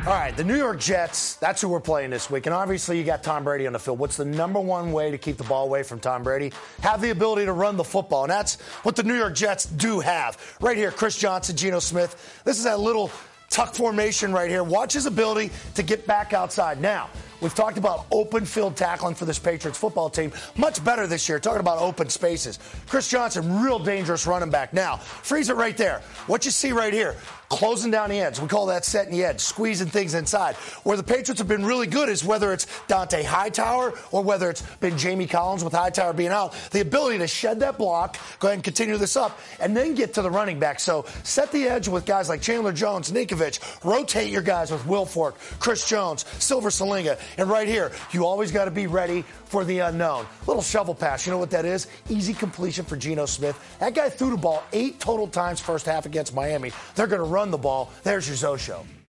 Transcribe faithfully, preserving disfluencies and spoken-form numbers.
All right, the New York Jets, that's who we're playing this week. And obviously you got Tom Brady on the field. What's the number one way to keep the ball away from Tom Brady? Have the ability to run the football. And that's what the New York Jets do have. Right here, Chris Johnson, Geno Smith. This is that little tuck formation right here. Watch his ability to get back outside. Now, we've talked about open field tackling for this Patriots football team. Much better this year. Talking about open spaces. Chris Johnson, real dangerous running back. Now, freeze it right there. What you see right here, closing down the edge. We call that setting the edge, squeezing things inside. Where the Patriots have been really good is whether it's Dante Hightower or whether it's been Jamie Collins with Hightower being out, the ability to shed that block, go ahead and continue this up, and then get to the running back. So set the edge with guys like Chandler Jones, Ninkovich. Rotate your guys with Will Fork, Chris Jones, Silver Salinga. And right here, you always got to be ready for the unknown. Little shovel pass, you know what that is? Easy completion for Geno Smith. That guy threw the ball eight total times first half against Miami. They're going to run the ball. There's your Zoe Show.